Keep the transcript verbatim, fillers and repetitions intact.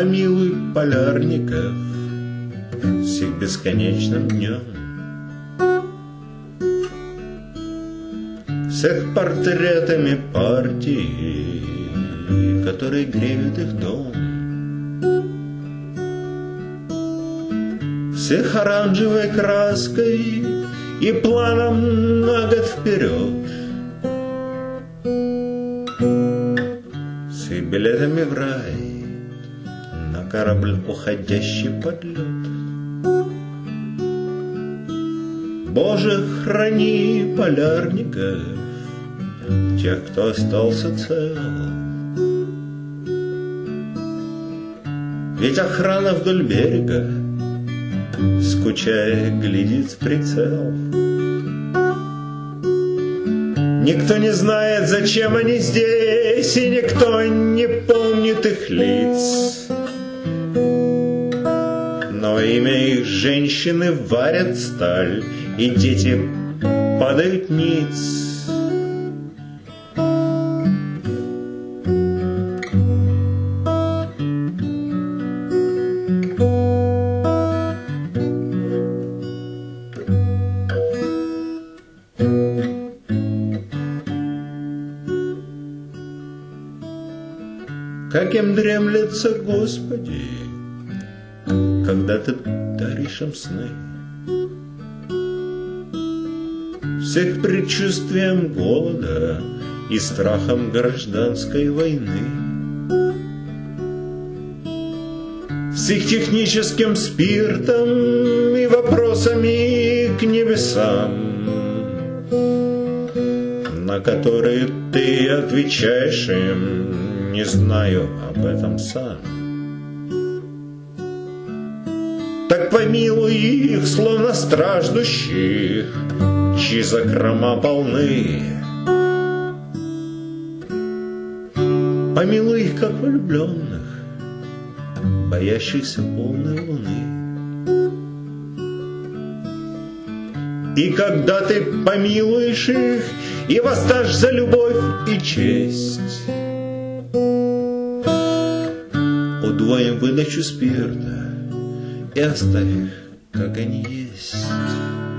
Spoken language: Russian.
помилуй полярников с их бесконечным днем, с их портретами партии, которые греют их дом, с их оранжевой краской и планом на год вперед, с их билетами в рай на корабль, уходящий под лед. Боже, храни полярников, тех, кто остался цел. Ведь охрана вдоль берега, скучая, глядит в прицел. Никто не знает, зачем они здесь, и никто не помнит их лиц. Но во имя их женщины варят сталь, и дети падают ниц. Как им дремлется, Господи, когда Ты даришь им сны, с их предчувствием голода и страхом гражданской войны, с их техническим спиртом и вопросами к небесам, на которые Ты отвечаешь им: не знаю об этом сам. Так помилуй их, словно страждущих, чьи закрома полны. Помилуй их, как влюбленных, боящихся полной луны. И когда Ты помилуешь их и воздашь за любовь и честь, удвоим выдачу спирта и оставь их, как они есть.